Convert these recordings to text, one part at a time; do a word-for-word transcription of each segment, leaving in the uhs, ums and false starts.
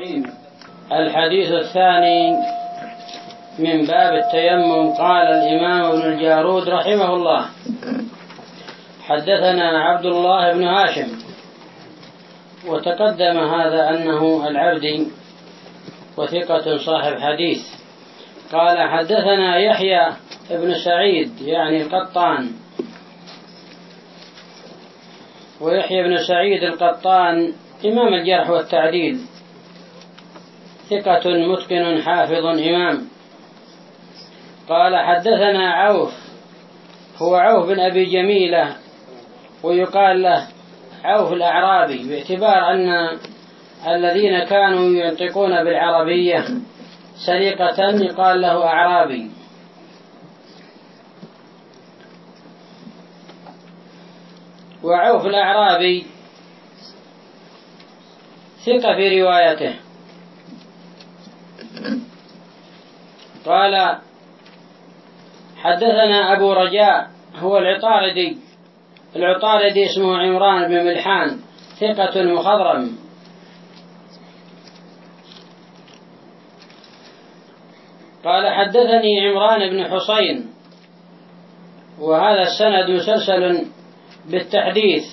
الحديث الثاني من باب التيمم. قال الإمام ابن الجارود رحمه الله: حدثنا عبد الله بن هاشم. وتقدم هذا أنه العبدي وثقة صاحب حديث. قال: حدثنا يحيى بن سعيد يعني القطان. ويحيى بن سعيد القطان إمام الجرح والتعديل، ثقة متقن حافظ إمام. قال: حدثنا عوف، هو عوف بن أبي جميلة، ويقال له عوف الأعرابي، باعتبار أن الذين كانوا ينطقون بالعربية سريقة يقال له أعرابي. وعوف الأعرابي ثقة في روايته. قال: حدثنا أبو رجاء، هو العطاردي. العطاردي اسمه عمران بن ملحان، ثقة مخضرم. قال: حدثني عمران بن حسين، وهذا السند مسلسل بالتحديث،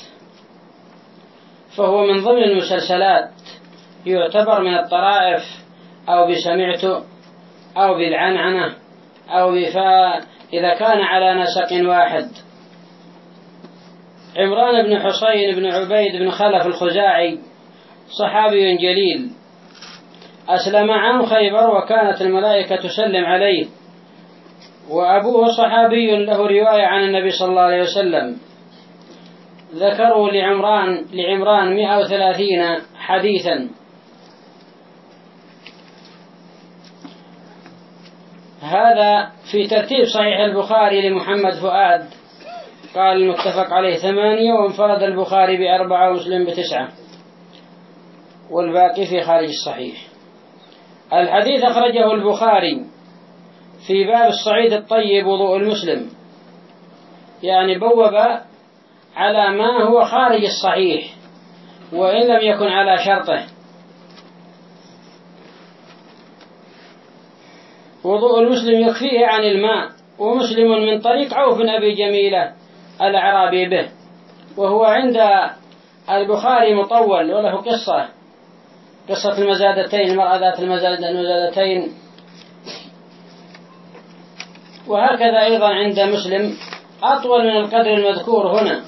فهو من ضمن المسلسلات، يعتبر من الطرائف، أو بسمعت أو بالعنعنة أو بفاء إذا كان على نسق واحد. عمران بن حسين بن عبيد بن خلف الخزاعي صحابي جليل، أسلم عام خيبر وكانت الملائكة تسلم عليه، وأبوه صحابي له رواية عن النبي صلى الله عليه وسلم. ذكروا لعمران لعمران مئة وثلاثين حديثا. هذا في ترتيب صحيح البخاري لمحمد فؤاد، قال المتفق عليه ثمانية، وانفرد البخاري بأربعة ومسلم بتسعة، والباقي في خارج الصحيح. الحديث أخرجه البخاري في باب الصعيد الطيب وضوء المسلم، يعني بوب على ما هو خارج الصحيح وإن لم يكن على شرطه. وضوء المسلم يكفيه عن الماء. ومسلم من طريق عوف بن أبي جميلة الأعرابي به، وهو عند البخاري مطول، وله قصة قصة المزادتين، المرأة ذات المزادتين. وهكذا أيضا عند مسلم أطول من القدر المذكور هنا.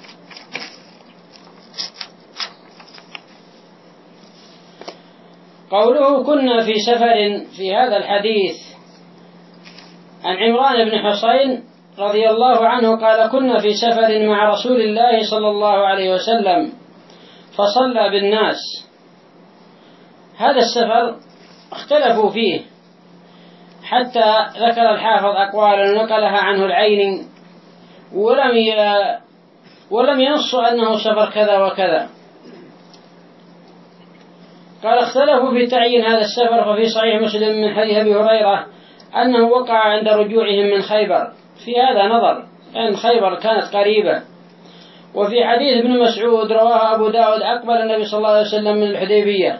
قوله كنا في سفر في هذا الحديث عن عمران بن حسين رضي الله عنه قال: كنا في سفر مع رسول الله صلى الله عليه وسلم فصلى بالناس. هذا السفر اختلفوا فيه، حتى ذكر الحافظ أقوالا نقلها عنه العيني، ولم ولم ينص أنه سفر كذا وكذا. قال: اختلفوا في تعيين هذا السفر، ففي صحيح مسلم من حديث أبي هريرة أنه وقع عند رجوعهم من خيبر. في هذا نظر، لأن خيبر كانت قريبة. وفي حديث ابن مسعود رواه أبو داود: أقبل النبي صلى الله عليه وسلم من الحديبية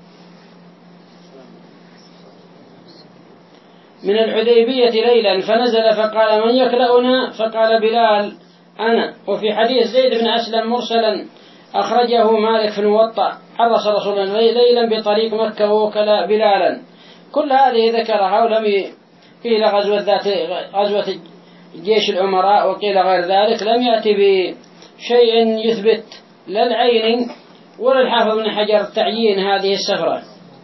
من الحديبية ليلا فنزل فقال: من يكلأنا؟ فقال بلال: أنا. وفي حديث زيد بن أسلم مرسلا أخرجه مالك في الموطأ: حرص رسول الله ليلا بطريق مكة ووكل بلالا. كل هذه ذكرها، ولم قيل غزوة ذات غزوة جيش الأمراء وقيل غير ذلك، لم يأتي بشيء يثبت لا العين ولا الحافظ بن حجر تعيين هذه السفرة.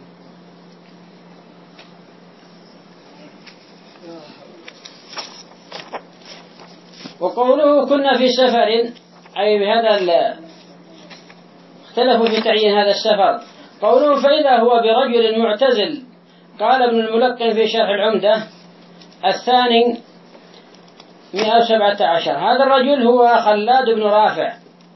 وقوله كنا في سفر، أي بهذا اختلفوا في تعيين هذا السفر. قوله فإذا هو برجل معتزل، قال ابن الملقن في شرح العمدة الثاني مئة وسبعة عشر: هذا الرجل هو خلاد بن رافع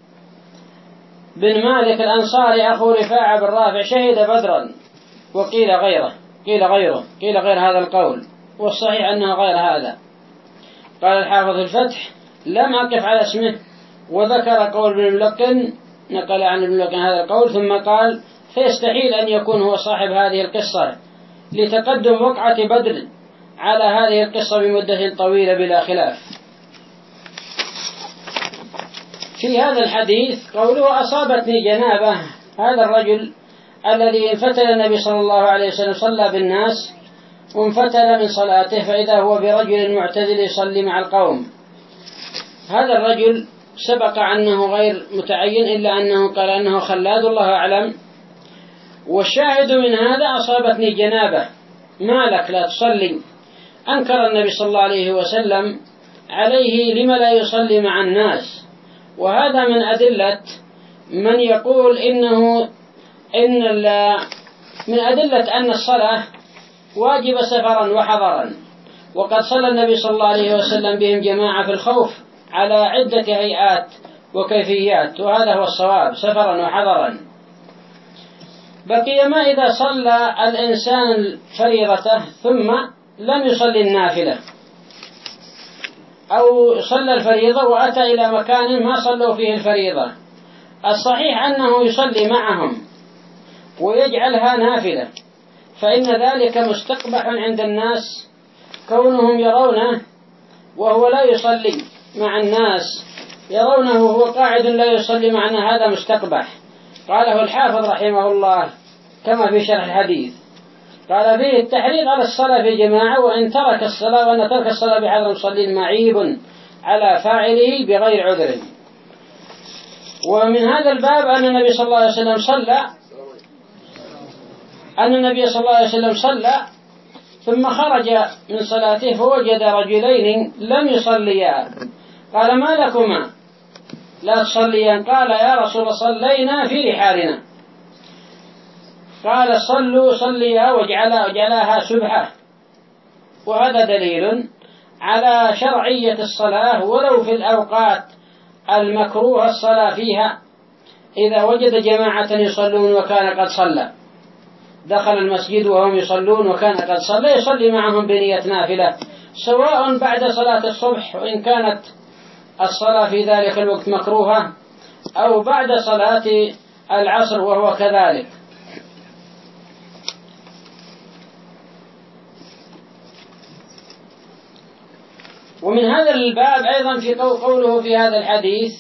بن مالك الأنصاري أخو رفاعة بن رافع، شهد بدرا. وقيل غيره قيل غيره قيل غير هذا القول، والصحيح أنه غير هذا. قال الحافظ الفتح: لم أقف على اسمه. وذكر قول ابن الملقن، نقل عن ابن الملقن هذا القول، ثم قال: فيستحيل أن يكون هو صاحب هذه القصة لتقدم وقعة بدر على هذه القصة بمدة طويلة بلا خلاف. في هذا الحديث قوله أصابتني جنابة، هذا الرجل الذي انفتل النبي صلى الله عليه وسلم صلى بالناس وانفتل من صلاته فإذا هو برجل معتدل يصلي مع القوم. هذا الرجل سبق عنه غير متعين إلا أنه قال أنه خلاد الله أعلم. والشاهد من هذا أصابتني جنابة، ما لك لا تصلي؟ أنكر النبي صلى الله عليه وسلم عليه لما لا يصلي مع الناس. وهذا من أدلة من يقول إنه إن من أدلة أن الصلاة واجب سفرا وحضرا، وقد صلى النبي صلى الله عليه وسلم بهم جماعة في الخوف على عدة هيئات وكيفيات، وهذا هو الصواب سفرا وحضرا. بقي ما إذا صلى الإنسان فريضته ثم لم يصلي النافلة، أو صلى الفريضة وأتى إلى مكان ما صلوا فيه الفريضة، الصحيح أنه يصلي معهم ويجعلها نافلة، فإن ذلك مستقبح عند الناس كونهم يرونه وهو لا يصلي مع الناس، يرونه هو قاعد لا يصلي معنا، هذا مستقبح. قاله الحافظ رحمه الله كما في شرح الحديث، قال فيه التحريض على الصلاة في جماعة، وإن ترك الصلاة وأن ترك الصلاة بحضر مصلين معيب على فاعله بغير عذر. ومن هذا الباب أن النبي صلى الله عليه وسلم صلى أن النبي صلى الله عليه وسلم صلى ثم خرج من صلاته فوجد رجلين لم يصليا، قال ما لكما لا تصليان؟ قال يا رسول الله صلينا في رحالنا. قال صلوا صليا وجعلها سبحة. وهذا دليل على شرعية الصلاة ولو في الأوقات المكروه الصلاة فيها، إذا وجد جماعة يصلون وكان قد صلى، دخل المسجد وهم يصلون وكان قد صلى، يصلي معهم بنية نافلة، سواء بعد صلاة الصبح وإن كانت الصلاة في ذلك الوقت مكروهة، أو بعد صلاة العصر وهو كذلك. ومن هذا الباب أيضا في قوله في هذا الحديث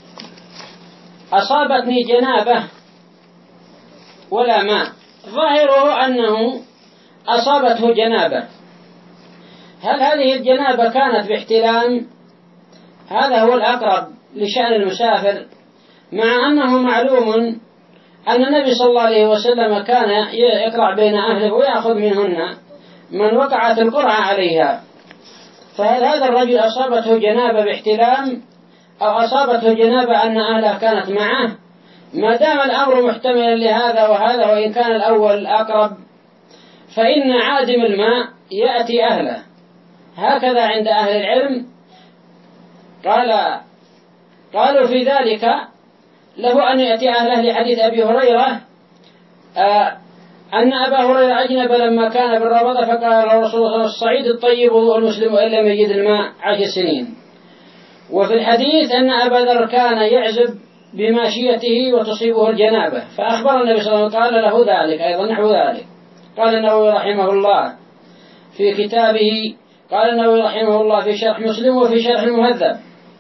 أصابتني جنابة ولا ماء، ظاهره أنه أصابته جنابة. هل هذه الجنابة كانت باحتلام؟ هذا هو الأقرب لشأن المسافر، مع أنه معلوم أن النبي صلى الله عليه وسلم كان يقرع بين أهله ويأخذ منهن من وقعت القرعة عليها. فهل هذا الرجل أصابته جنابة باحتلام أو أصابته جنابة أن أهله كانت معه؟ ما دام الأمر محتملا لهذا وهذا، وإن كان الأول أقرب، فإن عادم الماء يأتي أهله، هكذا عند أهل العلم. قال قالوا في ذلك له أن يأتي أهله لحديث أبي هريرة آه أن أبا هريرة أجنب لما كان بالرابطة فقال له رسول الله الصعيد الطيب وضوء المسلم وإن لم يجد الماء عشر سنين. وفي الحديث أن أبا ذر كان يعزب بماشيته وتصيبه الجنابة، فأخبر النبي صلى الله عليه وسلم قال له ذلك أيضا نحو ذلك. قال النووي رحمه الله في كتابه قال النووي رحمه الله في شرح مسلم وفي شرح المهذب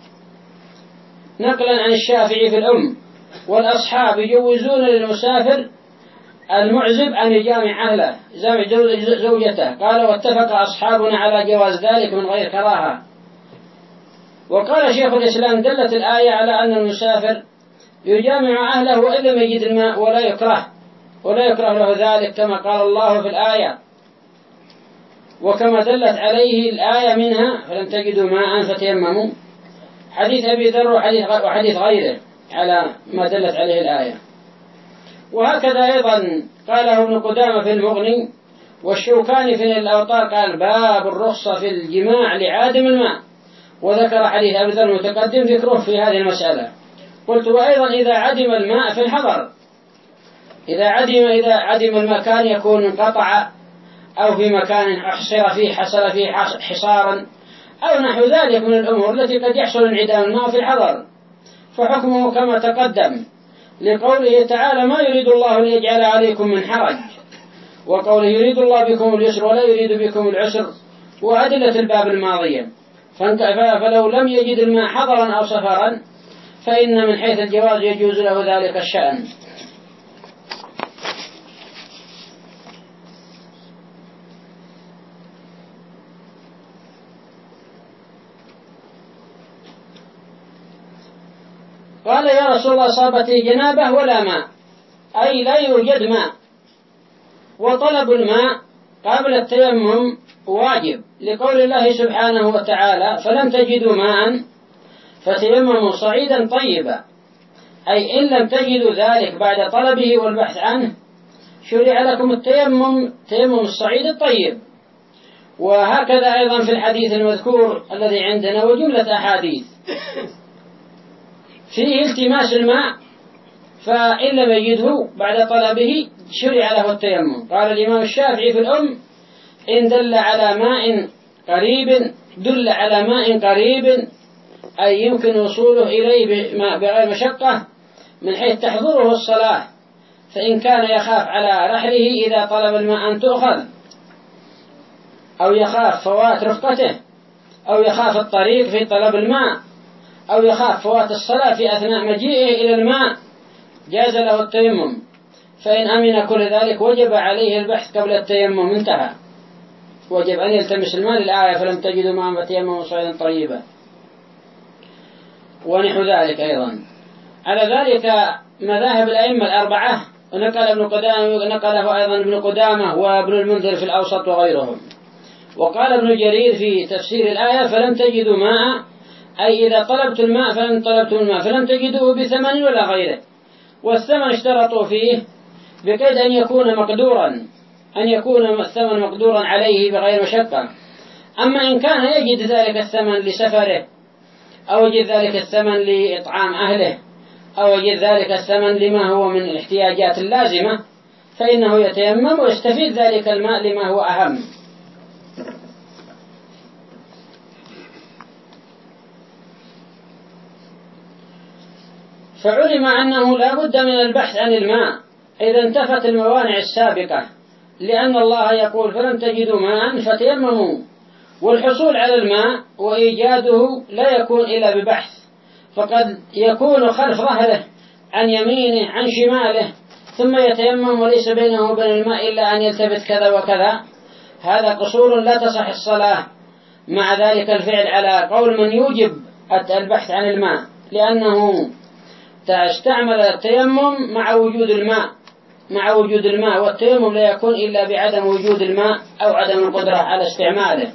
نقلا عن الشافعي في الأم والأصحاب يجوزون للمسافر المعزب أن يجامع أهله جامع زوجته. قال واتفق أصحابنا على جواز ذلك من غير كراهة. وقال شيخ الإسلام دلت الآية على أن المسافر يجامع أهله وإن لم يجد الماء ولا يكره ولا يكره له ذلك كما قال الله في الآية، وكما دلت عليه الآية منها فلم تجدوا ماء فتيمموا، حديث أبي ذر وحديث غيره على ما دلت عليه الآية. وهكذا أيضا قاله ابن قدامة في المغني والشوكاني في الأوطار قال باب الرخصة في الجماع لعادم الماء، وذكر حديث أبي ذر المتقدم ذكره في هذه المسألة. قلت وأيضا إذا عدم الماء في الحضر، إذا عدم إذا عدم المكان يكون انقطع أو في مكان أحصر فيه حصل فيه حصارا أو نحو ذلك من الأمور التي قد يحصل انعدام الماء في الحضر، فحكمه كما تقدم. لقوله تعالى ما يريد الله ليجعل عليكم من حرج، وقوله يريد الله بكم اليسر ولا يريد بكم العسر، وأدلة الباب الماضية. فلو لم يجد الماء حضرا أو سفرا فإن من حيث الجواز يجوز له ذلك الشأن. قال يا رسول الله أصابتني جنابة ولا ماء، أي لا يوجد ماء، وطلب الماء قبل التيمم واجب، لقول الله سبحانه وتعالى فلم تجدوا ماء فتيمموا صعيدا طيبا، أي إن لم تجدوا ذلك بعد طلبه والبحث عنه شرع لكم التيمم، تيمم الصعيد الطيب. وهكذا أيضا في الحديث المذكور الذي عندنا وجملة أحاديث فيه التماس الماء، فإن لم يجده بعد طلبه شرع له التيمم. قال الإمام الشافعي في الأم إن دل على ماء قريب دل على ماء قريب، أي يمكن وصوله إليه بغير مشقة من حيث تحضره الصلاة، فإن كان يخاف على رحله إذا طلب الماء أن تؤخذ، أو يخاف فوات رفقته، أو يخاف الطريق في طلب الماء، أو يخاف فوات الصلاة في أثناء مجيئه إلى الماء، جاز له التيمم. فإن أمن كل ذلك وجب عليه البحث قبل التيمم، انتهى. وجب أن يلتمس الماء للآية فلم تجدوا ماء فتيمموا صعيدا طيبا ونحو ذلك. أيضا على ذلك مذاهب الأئمة الأربعة، ونقل ابن قدامة نقله أيضا ابن قدامة وابن المنذر في الأوسط وغيرهم. وقال ابن جرير في تفسير الآية فلم تجدوا ماء، أي إذا طلبت الماء فلم طلبتم الماء فلم تجدوه بثمن ولا غيره. والثمن اشترطوا فيه بقيد أن يكون مقدورا، أن يكون الثمن مقدورا عليه بغير مشقة. أما إن كان يجد ذلك الثمن لسفره، أو يجد ذلك الثمن لإطعام أهله، أو يجد ذلك الثمن لما هو من الاحتياجات اللازمة، فإنه يتيمم ويستفيد ذلك الماء لما هو أهم. فعلم أنه لا بد من البحث عن الماء إذا انتفت الموانع السابقة، لأن الله يقول فلم تجدوا ماء فتيمموا، والحصول على الماء وإيجاده لا يكون إلا ببحث، فقد يكون خلف ظهره عن يمينه عن شماله ثم يتيمم وليس بينه وبين الماء إلا أن يلتفت كذا وكذا، هذا قصور لا تصح الصلاة مع ذلك الفعل على قول من يوجب البحث عن الماء، لأنه استعمل التيمم مع وجود الماء مع وجود الماء والتيمم لا يكون إلا بعدم وجود الماء أو عدم القدرة على استعماله.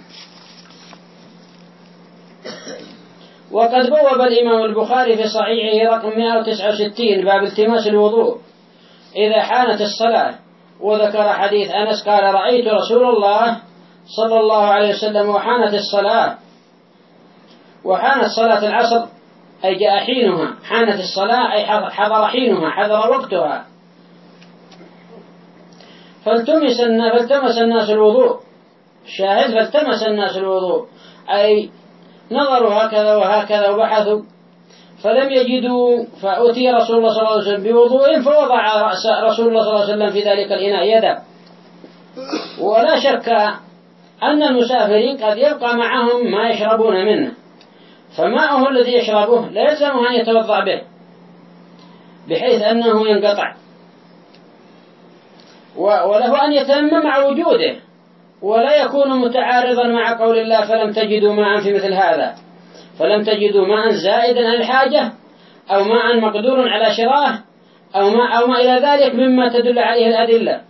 وقد بوب الإمام البخاري في صحيحه رقم مئة وتسعة وستين باب التماس الوضوء إذا حانت الصلاة، وذكر حديث أنس قال رأيت رسول الله صلى الله عليه وسلم وحانت الصلاة، وحانت صلاة العصر أي جاء حينها، حانت الصلاة أي حضر حينها، حضر وقتها، فالتمس فالتمس الناس الوضوء، شاهد فالتمس الناس الوضوء أي نظروا هكذا وهكذا وبحثوا فلم يجدوا، فأتي رسول الله صلى الله عليه وسلم بوضوء فوضع رأس رسول الله صلى الله عليه وسلم في ذلك الإناء يده. ولا شك أن المسافرين قد يبقى معهم ما يشربون منه، فماءه الذي يشربه لا يلزمه أن يتوضأ به بحيث أنه ينقطع، وله أن يتيمم مع وجوده، ولا يكون متعارضا مع قول الله فلم تجدوا ماء في مثل هذا، فلم تجدوا ماء زائدا عن الحاجة أو ماء مقدور على شراه أو ما, أو ما إلى ذلك مما تدل عليه الأدلة.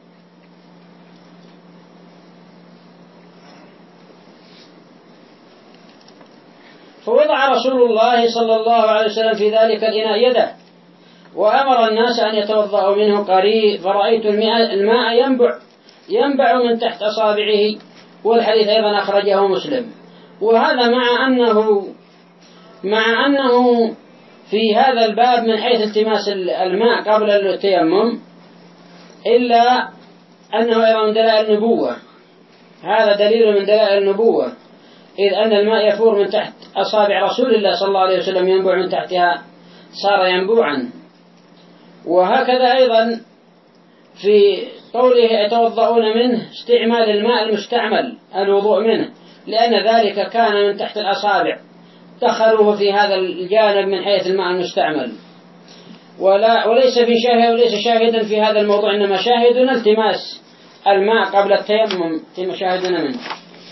فوضع رسول الله صلى الله عليه وسلم في ذلك الإناء يده وأمر الناس أن يتوضأوا منه قريب، فرأيت الماء ينبع ينبع من تحت أصابعه، والحديث أيضا أخرجه مسلم. وهذا مع أنه مع أنه في هذا الباب من حيث التماس الماء قبل التيمم، إلا أنه أيضا من دلائل النبوة، هذا دليل من دلائل النبوة، إذ أن الماء يفور من تحت أصابع رسول الله صلى الله عليه وسلم، ينبع من تحتها، صار ينبوعا. وهكذا أيضا في قوله يتوضؤون منه استعمال الماء المستعمل الوضوء منه، لأن ذلك كان من تحت الأصابع، دخلوه في هذا الجانب من حيث الماء المستعمل، ولا وليس في شاهد وليس شاهدا في هذا الموضوع، إنما شاهدنا التماس الماء قبل التيمم في مشاهدنا منه.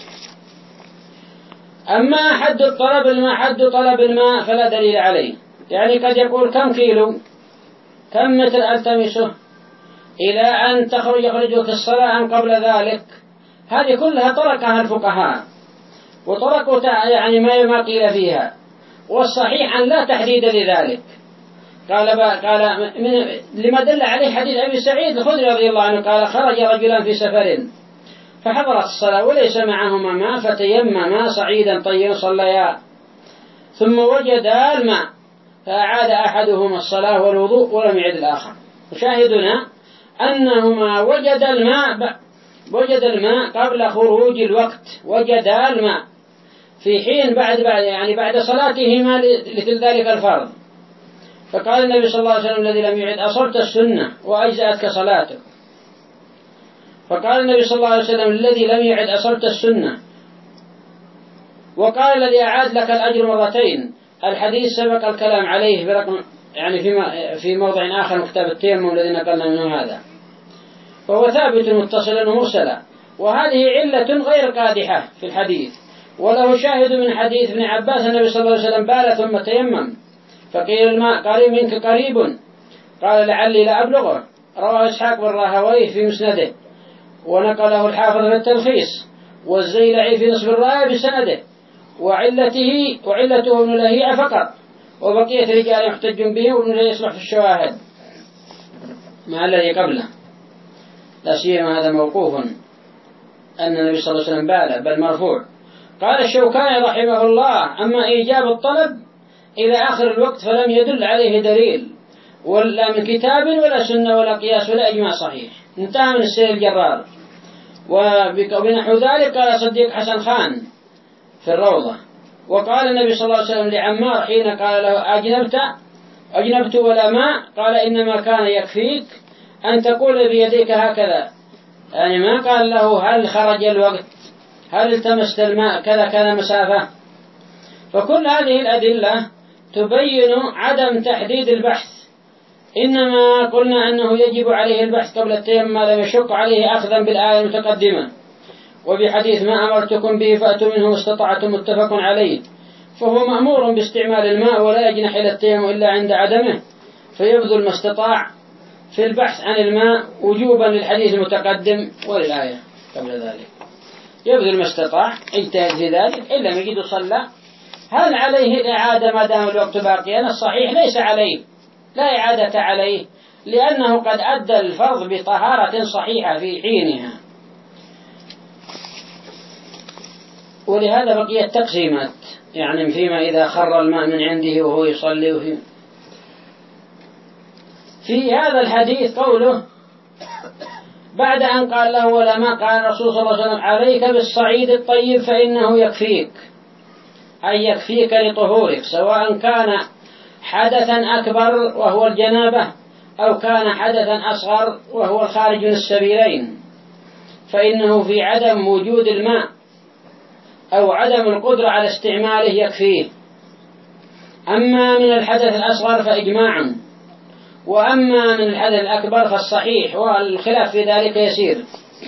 أما حد الطلب الماء حد طلب الماء فلا دليل عليه، يعني قد يقول كم كيلو كم متر ألتمسه إلى أن تخرج يخرجك الصلاة أم قبل ذلك، هذه كلها طرقها الفقهاء وطرقوا يعني ما قيل فيها، والصحيح أن لا تحديد لذلك. قال قال من لما دل عليه حديث أبي سعيد الخدري رضي الله عنه قال خرج رجلان في سفر فحضرت الصلاة وليس معهما ماء فتيمما صعيدا طيبا صليا ثم وجدا الماء فأعاد أحدهما الصلاة والوضوء ولم يعد الآخر. وشاهدنا أنهما وجد الماء وجد الماء قبل خروج الوقت، وجد الماء في حين بعد بعد يعني بعد صلاتهما لذلك الفرض. فقال النبي صلى الله عليه وسلم الذي لم يعد أصبت السنة وأجزأتك صلاتك. فقال النبي صلى الله عليه وسلم الذي لم يعد أصبت السنة. وقال الذي أعاد لك الأجر مرتين. الحديث سبق الكلام عليه برقم يعني في في موضع آخر من كتاب التيمم الذي نقلنا منه هذا، فهو ثابت متصلا ومرسلا، وهذه علة غير قادحة في الحديث. وله شاهد من حديث ابن عباس النبي صلى الله عليه وسلم بال ثم تيمم فقيل الماء قريب منك قريب قال لعلي لا أبلغه. رواه إسحاق بن راهويه في مسنده ونقله الحافظ في التلخيص والزيلعي في نصب الراية بسنده، وعلته وعلته ابن لهيعة فقط، وبقية رجال يحتج به وابن لهيعة يصلح في الشواهد مع الذي قبله، لا سيما هذا موقوف أن النبي صلى الله عليه وسلم بال بل مرفوع. قال الشوكاني رحمه الله أما إيجاب الطلب إلى آخر الوقت فلم يدل عليه دليل ولا من كتاب ولا سنة ولا قياس ولا إجماع صحيح. انتهى من السير الجرار. وبنحو ذلك قال صديق حسن خان في الروضة. وقال النبي صلى الله عليه وسلم لعمار حين قال له أجنبت أجنبت ولا ماء قال إنما كان يكفيك أن تقول بيديك هكذا، يعني ما قال له هل خرج الوقت هل التمست الماء كذا كذا مسافة. فكل هذه الأدلة تبين عدم تحديد البحث، إنما قلنا أنه يجب عليه البحث قبل التيمم ما لم يشق عليه أخذا بالآية المتقدمة وبحديث ما أمرتكم به فأتوا منه ما استطعتم متفق عليه. فهو مأمور باستعمال الماء ولا يجنح إلى التيمم إلا عند عدمه، فيبذل ما استطاع في البحث عن الماء وجوبا للحديث المتقدم وللآية قبل ذلك. يبذل ما استطاع اجتهد في ذلك، إن لم يجد صلى. هل عليه الإعادة ما دام الوقت باقيا؟ الصحيح ليس عليه، لا إعادة عليه، لأنه قد أدى الفرض بطهارة صحيحة في حينها. ولهذا بقيت تقسيمات، يعني فيما إذا خر الماء من عنده وهو يصلي. وفي في هذا الحديث قوله بعد أن قال له ولا ما قال الرسول صلى الله عليه وسلم عليك بالصعيد الطيب فإنه يكفيك، أي يكفيك لطهورك، سواء كان حدثا أكبر وهو الجنابة أو كان حدثا أصغر وهو الخارج من السبيلين، فإنه في عدم وجود الماء أو عدم القدرة على استعماله يكفيه. أما من الحدث الأصغر فإجماع، وأما من الحدث الأكبر فالصحيح، والخلاف في ذلك يسير.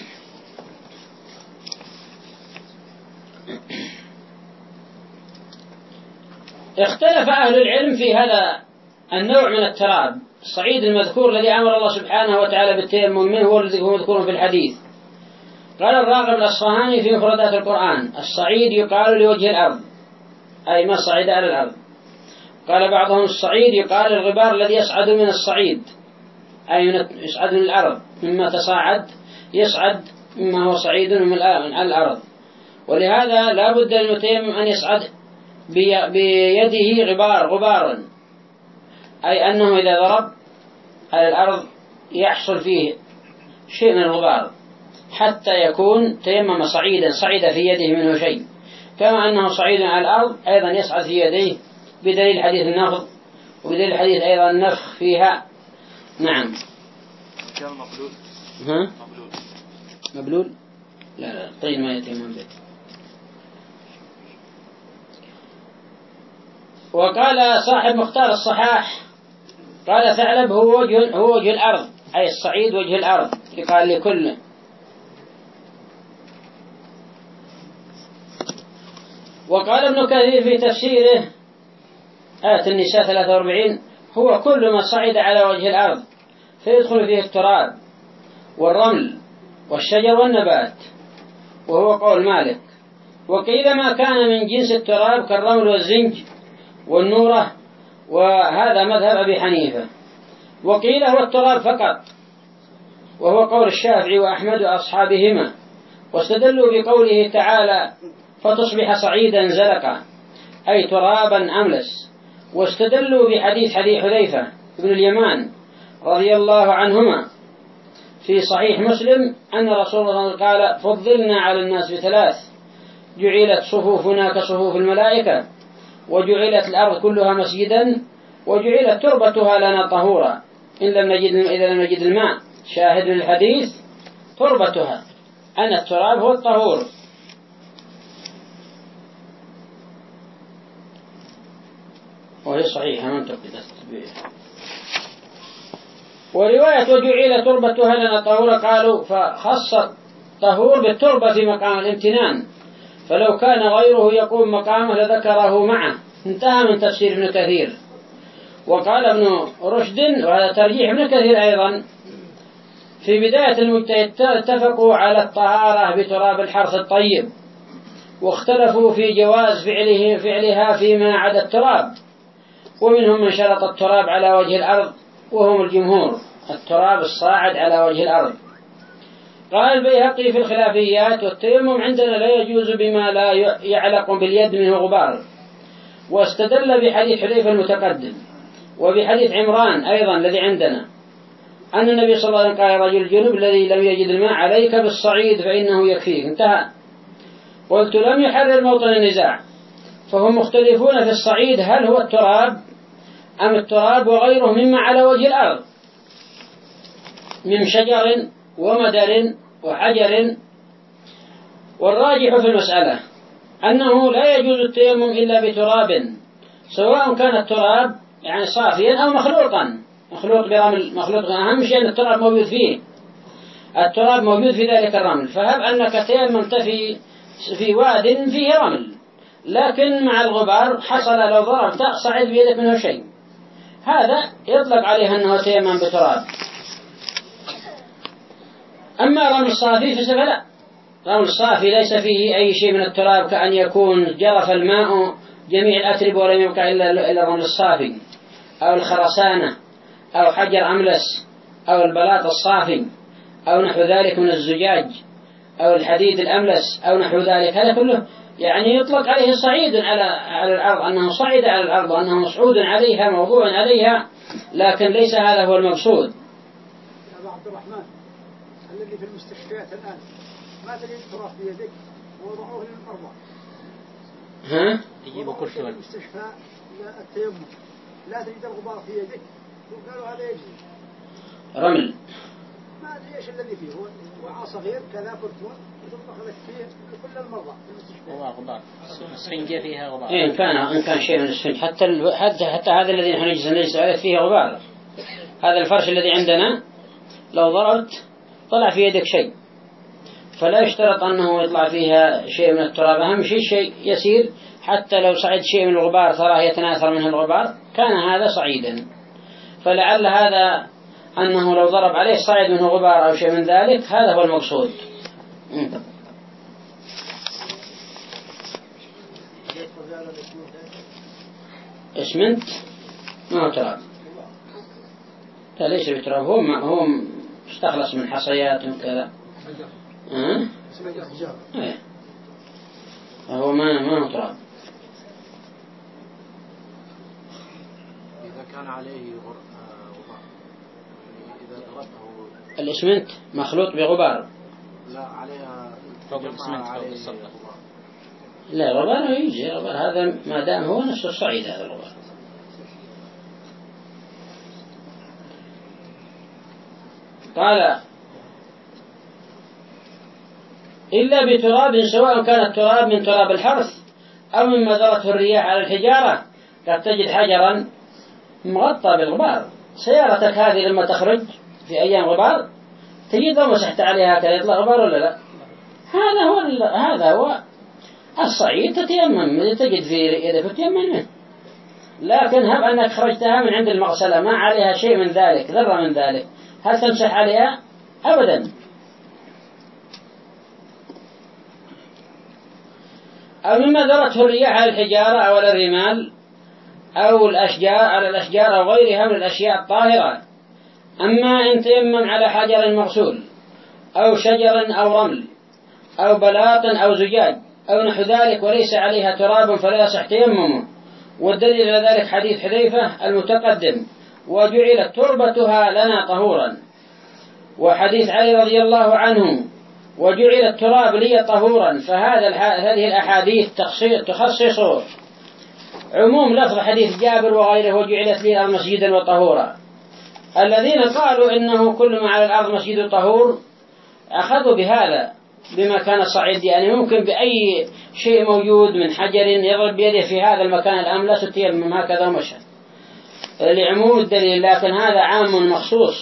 اختلف أهل العلم في هذا النوع من التراب، الصعيد المذكور الذي أمر الله سبحانه وتعالى بالتيمم منه هو الذي هو مذكور في الحديث. قال الراغب الأصفهاني في مفردات القرآن الصعيد يقال لوجه الأرض أي ما صعد على الأرض. قال بعضهم الصعيد يقال الغبار الذي يصعد من الصعيد أي يصعد من الأرض، مما تصاعد يصعد مما هو صعيد من الأرض. ولهذا لا بد للمتيمم أن يصعد بيده غبار غبارا، أي أنه إذا ضرب على الأرض يحصل فيه شيء من الغبار حتى يكون تيمم صعيدا صعد في يده منه شيء، كما أنه صعيد على الأرض أيضا يصعد في يديه بدليل حديث النفض وبدليل حديث أيضا النفخ فيها نعم. كان مبلول. ها؟ مبلول. مبلول؟ لا لا الطين ما يتيمم به. وقال صاحب مختار الصحاح قال ثعلب هو وجه, هو وجه الأرض، أي الصعيد وجه الأرض، قال لكل. وقال ابن كثير في تفسيره آية النساء ثلاثة وأربعين هو كل ما صعد على وجه الأرض فيدخل فيه التراب والرمل والشجر والنبات، وهو قول مالك. وقيل ما كان من جنس التراب كالرمل والزنج والنورة، وهذا مذهب أبي حنيفة. وقيل هو التراب فقط، وهو قول الشافعي وأحمد وأصحابهما. واستدلوا بقوله تعالى فتصبح صعيدا زلقا، أي ترابا أملس. واستدلوا بحديث حديث حذيفة بن اليمان رضي الله عنهما في صحيح مسلم أن رسول الله قال فضلنا على الناس بثلاث: جعلت صفوفنا كصفوف الملائكة، وجعلت الأرض كلها مسجدا، وجعلت تربتها لنا طهورا إن لم نجد إذا لم نجد الماء. شاهد الحديث تربتها، أن التراب هو الطهور. وهي صحيحة من تقدست به. ورواية وجعل تربتها لنا طهورا قالوا فخص الطهور بالتربة في مقام الامتنان، فلو كان غيره يقوم مقامه لذكره معه. انتهى من تفسير ابن كثير. وقال ابن رشد وهذا ترجيح ابن كثير أيضا في بداية المجتهد اتفقوا على الطهارة بتراب الحرث الطيب، واختلفوا في جواز فعله فعلها فيما عدا التراب، ومنهم من شرط التراب على وجه الأرض وهم الجمهور، التراب الصاعد على وجه الأرض. قال البيهقي في الخلافيات والتيمم عندنا لا يجوز بما لا يعلق باليد منه غبار. واستدل بحديث حذيفة المتقدم وبحديث عمران أيضا الذي عندنا أن النبي صلى الله عليه وسلم قال رجل الجنوب الذي لم يجد الماء عليك بالصعيد فإنه يكفيك. انتهى. قلت لم يحرر موطن النزاع، فهم مختلفون في الصعيد هل هو التراب أم التراب وغيره مما على وجه الأرض من شجر ومدر وحجر. والراجح في المسألة أنه لا يجوز التيمم إلا بتراب، سواء كان التراب يعني صافيا أو مخلوطا، مخلوط برمل، مخلوط. أهم شيء أن التراب موجود فيه، التراب موجود في ذلك الرمل. فهب أنك تيممت في في واد فيه رمل، لكن مع الغبار حصل لو ضربت صعد بيدك منه شيء، هذا يطلق عليه أنه تيمم بتراب. أما رمل الصافي فلا، رمل الصافي ليس فيه أي شيء من التراب، كأن يكون جرف الماء جميع الأتربة ولم يبقى إلا الرمل الصافي، أو الخرسانة، أو حجر أملس، أو البلاط الصافي، أو نحو ذلك من الزجاج، أو الحديد الأملس، أو نحو ذلك. هذا كله يعني يطلق عليه صعيد على على الأرض، أنه صعد على الأرض وأنه مصعود عليها موضوع عليها، لكن ليس هذا هو المقصود. يا أبا عبد الرحمن الذي في المستشفيات الآن ما تجد تراب في يدك ووضعوه للمرضى، ها؟ يجيبوا كل شيء في المستشفى التيمم لا تجد الغبار في يدك، وقالوا هذا يجي رمل، ما أدري إيش الذي فيه، هو وعاء صغير كذا كرتون ثم أخذت فيه كل المرضى في المستشفى. هو غبار، السفنجة فيها غبار. إيه إن كان إن كان شيء من السفنج، حتى ال... حتى حتى هذا الذي نحن نجلس نجلس عليه فيه غبار. هذا الفرش الذي عندنا لو ضربت طلع في يدك شيء، فلا يشترط أنه يطلع فيها شيء من التراب. أهم شيء شيء يسير، حتى لو صعد شيء من الغبار تراه يتناثر منه الغبار كان هذا صعيدا. فلعل هذا أنه لو ضرب عليه صعد منه غبار أو شيء من ذلك، هذا هو المقصود. اسمنت ما هو تراب، لا ليس بتراب، هو هو استخلص من حصيات وكذا. أه؟ ايه فهو ما ما هو تراب. إذا كان عليه غبار، إذا ضربته الإسمنت مخلوط بغبار، لا عليها فوق الإسمنت فوق عليه السطح. غبار. لا غبار يجي غبار، هذا ما دام هو نفس الصعيد هذا الغبار. قال إلا بتراب سواء كان التراب من تراب الحرث أو مما ذرته الرياح على الحجارة. قد تجد حجرا مغطى بالغبار، سيارتك هذه لما تخرج في أيام غبار تجد لو مسحت عليها كان يطلع غبار ولا لا؟ هذا هو هذا هو الصعيد، تتيمم تجد في يدك تتيمم منه. لكن هب أنك خرجتها من عند المغسلة ما عليها شيء من ذلك، ذرة من ذلك، هل تمسح عليها؟ أبدا. أو مما ذرته الرياح على الحجارة أو على الرمال أو الأشجار على الأشجار أو غيرها من الأشياء الطاهرة. أما إن تيمم على حجر مغسول أو شجر أو رمل أو بلاط أو زجاج أو نحو ذلك وليس عليها تراب فلا يصح تيممه. والدليل على ذلك حديث حذيفة المتقدم وجعلت تربتها لنا طهورا، وحديث علي رضي الله عنه وجعل التراب لي طهورا. فهذا هذه الأحاديث تخصص عموم لفظ حديث جابر وغيره وجعلت لي الأرض مسجدا وطهورا. الذين قالوا إنه كل ما على الأرض مسجد طهور أخذوا بهذا بما كان صعيد، يعني ممكن بأي شيء موجود من حجر يضرب بيده في هذا المكان الأملس التيمم هكذا ومشى لعموم الدليل، لكن هذا عام مخصوص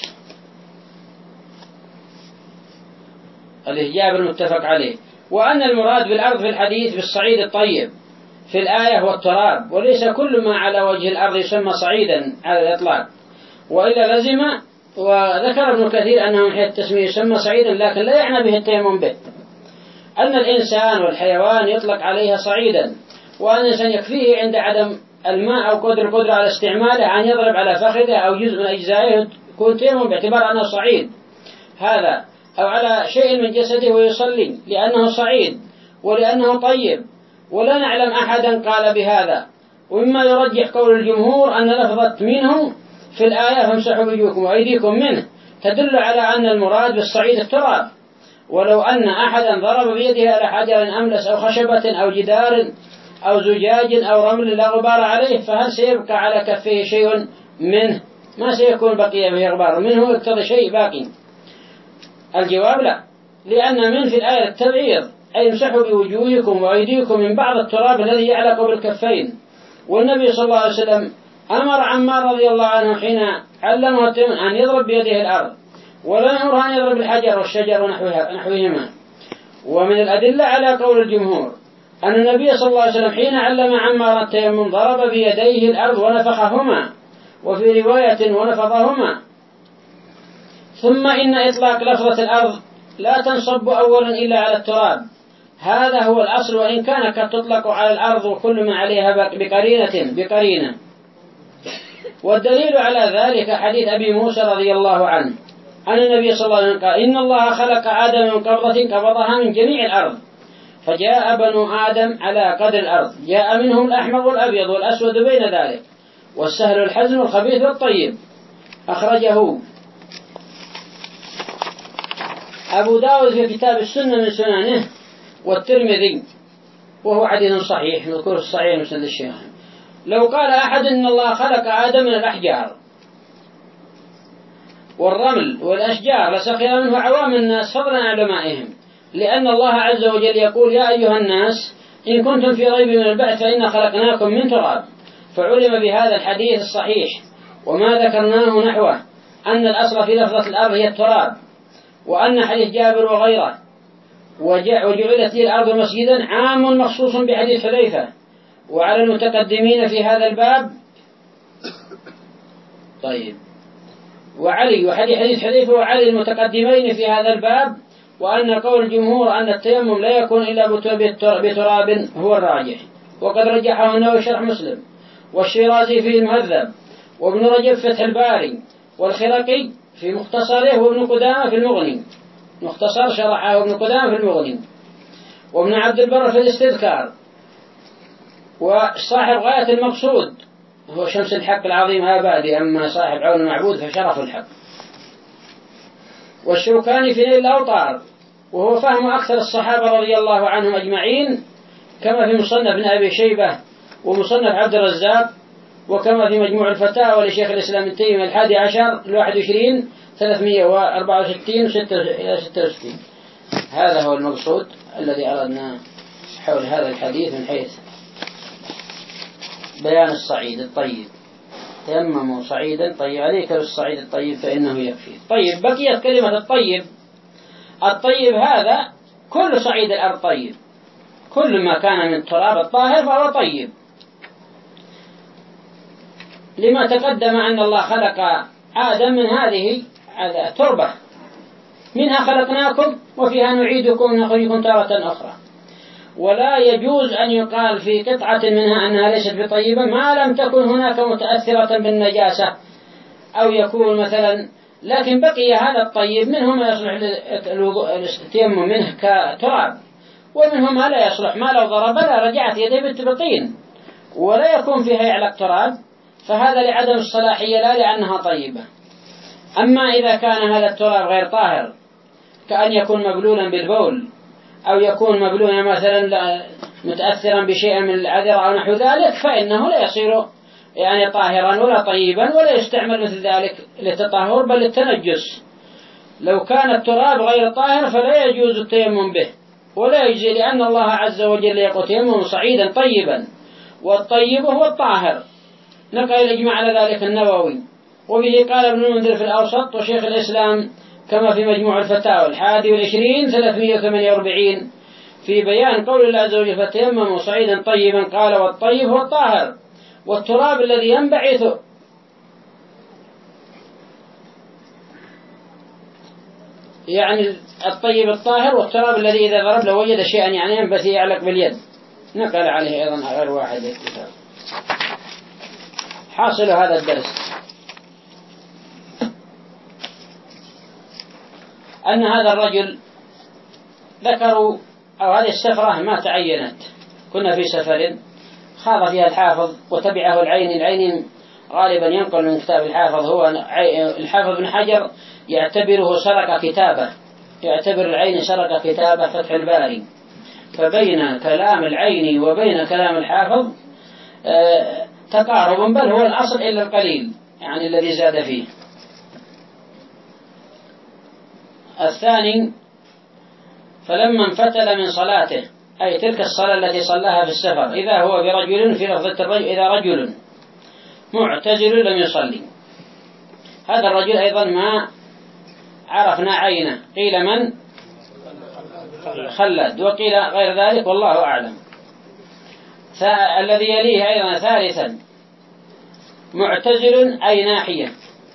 الإجابة المتفق عليه. وأن المراد بالأرض في الحديث بالصعيد الطيب في الآية هو التراب، وليس كل ما على وجه الأرض يسمى صعيدا على الإطلاق، وإلا لزم. وذكر ابن كثير أنه من حيث التسمية يسمى صعيدا لكن لا يعني به التيمم به، أن الإنسان والحيوان يطلق عليها صعيدا، وأن الإنسان يكفيه عند عدم الماء أو قدر القدرة على استعماله أن يضرب على فخذه أو جزء من أجزائه يكون تيمم باعتبار أنه صعيد هذا، أو على شيء من جسده ويصلي لأنه صعيد ولأنه طيب. ولا نعلم أحدا قال بهذا. ومما يرجح قول الجمهور أن لفظة منه في الآية فامسحوا وجوهكم وأيديكم منه تدل على أن المراد بالصعيد التراب. ولو أن أحدا ضرب بيده على حجر أملس أو خشبة أو جدار أو زجاج أو رمل لا غبار عليه فهل سيبقى على كفيه شيء منه؟ ما سيكون بقية به غبار منه يقتضي شيء باقي. الجواب لا، لأن من في الآية التبعيض أي امسحوا بوجوهكم وأيديكم من بعض التراب الذي يعلق بالكفين. والنبي صلى الله عليه وسلم أمر عمار رضي الله عنه حين علمه أن يضرب بيده الأرض، ولا يأمره أن يضرب الحجر والشجر ونحوهما. ومن الأدلة على قول الجمهور أن النبي صلى الله عليه وسلم حين علم عمار التيمم ضرب بيديه الأرض ونفخهما، وفي رواية ونفضهما. ثم إن إطلاق لفظة الأرض لا تنصب أولا إلا على التراب، هذا هو الأصل، وإن كان قد تطلق على الأرض وكل ما عليها بقرينة بقرينة. والدليل على ذلك حديث أبي موسى رضي الله عنه أن النبي صلى الله عليه وسلم قال إن الله خلق آدم من قبضة قبضها من جميع الأرض، فجاء بنو آدم على قدر الأرض، جاء منهم الأحمر والأبيض والأسود بين ذلك والسهل والحزن والخبيث والطيب. أخرجه أبو داود في كتاب السنة من سننه والترمذي وهو حديث صحيح مذكور الصحيح مسند الشيخ. لو قال أحد إن الله خلق آدم من الأحجار والرمل والأشجار لسخر منه عوام الناس فضلا عن علمائهم، لأن الله عز وجل يقول يا أيها الناس إن كنتم في ريب من البعث فإنا خلقناكم من تراب. فعلم بهذا الحديث الصحيح وما ذكرناه نحوه أن الأصل في لفظة الأرض هي التراب، وأن حديث جابر وغيره وجعلت لي الأرض مسجدا عام مخصوص بحديث حذيفة. وعلى المتقدمين في هذا الباب طيب وعلي وحديث حديث حذيفة وعلي المتقدمين في هذا الباب، وأن قول الجمهور أن التيمم لا يكون إلا بتراب هو الراجح، وقد رجحه النووي شرح مسلم والشيرازي في المهذب وابن رجب فتح الباري والخرقي في مختصره وابن قدامة في المغني مختصر شرحه ابن قدامة في المغني وابن عبد البر في الاستذكار، وصاحب غاية المقصود هو شمس الحق العظيم آبادي، أما صاحب عون المعبود فشرف الحق. والشوكاني في نيل الأوطار وهو فهم أكثر الصحابة رضي الله عنهم أجمعين، كما في مصنف ابن أبي شيبة ومصنف عبد الرزاق وكما في مجموع الفتاوى لشيخ الإسلام ابن تيمية الحادي عشر الواحد وعشرين ثلاثمائة وأربعة وستين إلى ستة وستين. هذا هو المقصود الذي أردنا حول هذا الحديث من حيث بيان الصعيد الطيب. تيمموا صعيدا طيب عليك بالصعيد الطيب فإنه يكفي. طيب بقيت كلمة الطيب. الطيب هذا كل صعيد الأرض طيب، كل ما كان من التراب الطاهر فهو طيب، لما تقدم أن الله خلق آدم من هذه التربة، منها خلقناكم وفيها نعيدكم ونخرجكم تارة أخرى. ولا يجوز أن يقال في قطعة منها أنها ليست بطيبة ما لم تكن هناك متأثرة بالنجاسة أو يكون مثلا، لكن بقي هذا الطيب منه ما يصلح للتيمم منه كتراب، ومنه ما لا يصلح، ما لو ضرب لا رجعت يده بالطين ولا يكون فيها يعلق تراب، فهذا لعدم الصلاحية لا لأنها طيبة. أما إذا كان هذا التراب غير طاهر كأن يكون مبلولا بالبول أو يكون مبلولا مثلا متأثرا بشيء من العذر أو نحو ذلك فإنه لا يصير يعني طاهرا ولا طيبا ولا يستعمل مثل ذلك للتطهر بل للتنجس. لو كان التراب غير طاهر فلا يجوز التيمم به ولا يجزي، لأن الله عز وجل يقول تيمم صعيدا طيبا، والطيب هو الطاهر. نقل الإجماع على ذلك النووي، وبه قال ابن المنذر في الأوسط وشيخ الإسلام كما في مجموع الفتاوى الحادي والعشرين ثلاثمائة وثمانية وأربعين في بيان قول الله عز وجل فتيمموا صعيدا طيبا، قال والطيب هو الطاهر والتراب الذي ينبعث يعني الطيب الطاهر والتراب الذي إذا ضرب لو وجد شيئا يعني ينبت يعلق باليد. نقل عليه أيضا غير واحد الكتاب. حاصل هذا الدرس أن هذا الرجل ذكروا أو هذه السفرة ما تعينت، كنا في سفر خاض فيها الحافظ وتبعه العين. العين غالبا ينقل من كتاب الحافظ، هو الحافظ بن حجر يعتبره سرق كتابه، يعتبر العين سرق كتابه فتح الباري، فبين كلام العين وبين كلام الحافظ تقارب، بل هو الأصل إلا القليل يعني الذي زاد فيه. الثاني فلما انفتل من صلاته، أي تلك الصلاة التي صلاها في السفر، إذا هو برجل في لفظة الرجل إذا رجل معتزل لم يصلي، هذا الرجل أيضا ما عرفنا عينه، قيل من خلد وقيل غير ذلك والله أعلم. الذي يليه أيضا ثالثا معتزل أي ناحية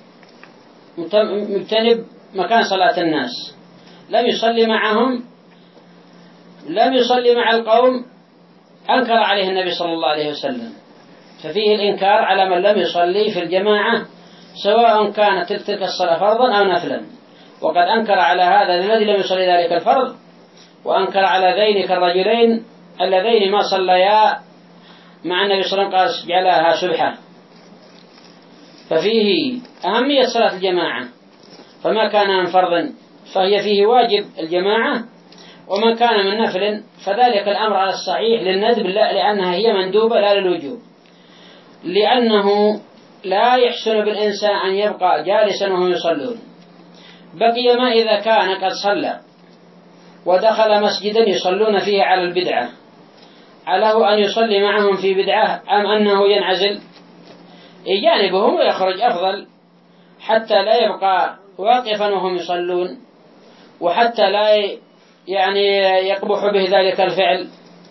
مجتنب مكان صلاة الناس، لم يصلي معهم، لم يصلي مع القوم، أنكر عليه النبي صلى الله عليه وسلم، ففيه الإنكار على من لم يصلي في الجماعة سواء كانت تلك الصلاة فرضا أو نفلا. وقد أنكر على هذا الذي لم يصلي ذلك الفرض، وأنكر على ذينك الرجلين اللذين ما صليا مع النبي صلى الله عليه وسلم قال جعلها سبحة. ففيه أهمية صلاة الجماعة، فما كان من فرض فهي فيه واجب الجماعة، وما كان من نفل فذلك الأمر على الصحيح للندب، لا لأنها هي مندوبة لا للوجوب، لأنه لا يحسن بالإنسان أن يبقى جالسا وهم يصلون. بقي ما إذا كان قد صلى ودخل مسجدا يصلون فيه على البدعة، عليه أن يصلي معهم في بدعة أم أنه ينعزل يجانبهم ويخرج أفضل، حتى لا يبقى واقفا وهم يصلون، وحتى لا يعني يقبح به ذلك الفعل.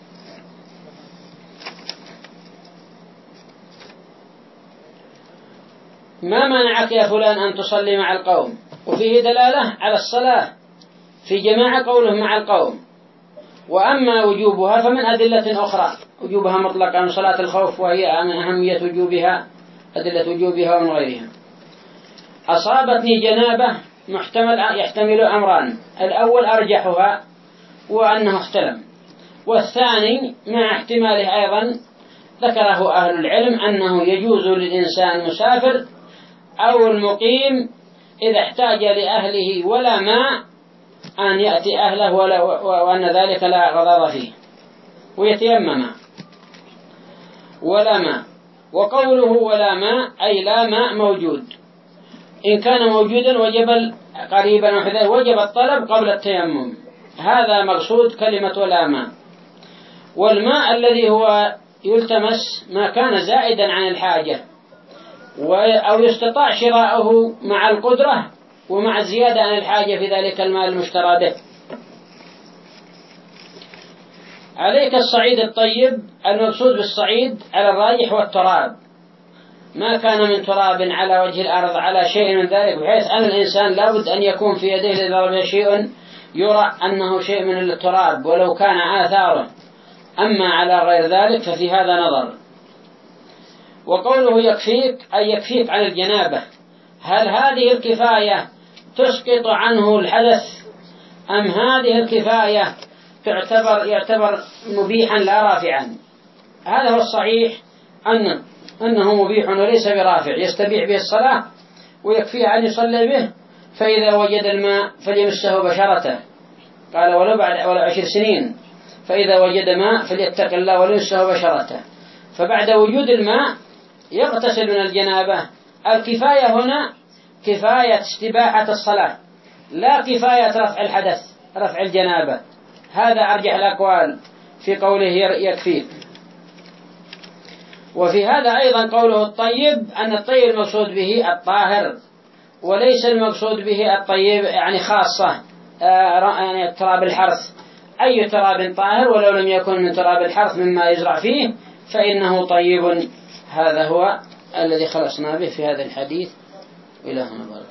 ما منعك يا فلان أن تصلي مع القوم؟ وفيه دلالة على الصلاة في جماعة قوله مع القوم. وأما وجوبها فمن أدلة أخرى، وجوبها مطلقا من صلاة الخوف وهي من أهمية وجوبها أدلة وجوبها ومن غيرها. أصابتني جنابة محتمل يحتمل أمران، الأول أرجحها وأنه احتلم، والثاني مع احتماله أيضا ذكره أهل العلم أنه يجوز للإنسان المسافر أو المقيم إذا احتاج لأهله ولا ماء أن يأتي أهله ولا وأن ذلك لا غضاض فيه ويتيمم ولا ماء. وقوله ولا ماء أي لا ماء موجود، إن كان موجودا وجب قريبا وحده وجب الطلب قبل التيمم، هذا مقصود كلمة ولا ماء. والماء الذي هو يلتمس ما كان زائدا عن الحاجة أو يستطاع شراؤه مع القدرة ومع الزيادة عن الحاجة في ذلك الماء المشترى به. عليك الصعيد الطيب، المقصود بالصعيد على الراجح والتراب، ما كان من تراب على وجه الأرض على شيء من ذلك، بحيث أن الإنسان لابد أن يكون في يده إذا ضرب شيء يرى أنه شيء من التراب ولو كان آثاره، أما على غير ذلك ففي هذا نظر. وقوله يكفيك أي يكفيك عن الجنابة، هل هذه الكفاية تسقط عنه الحدث أم هذه الكفاية تعتبر يعتبر مبيحا لا رافعا؟ هذا هو الصحيح، أن أنه مبيح وليس برافع، يستبيح به الصلاة ويكفيه أن يصلي به، فإذا وجد الماء فليمسه بشرته، قال ولو بعد ولو عشر سنين، فإذا وجد ماء فليتق الله وليمسه بشرته، فبعد وجود الماء يغتسل من الجنابة. الكفاية هنا كفاية استباحة الصلاة، لا كفاية رفع الحدث رفع الجنابة، هذا أرجح الأقوال في قوله يكفيك. وفي هذا أيضا قوله الطيب، أن الطيب المقصود به الطاهر، وليس المقصود به الطيب يعني خاصة يعني تراب الحرث، أي تراب طاهر ولو لم يكن من تراب الحرث مما يزرع فيه فإنه طيب. هذا هو الذي خلصنا به في هذا الحديث. إلهنا بارك.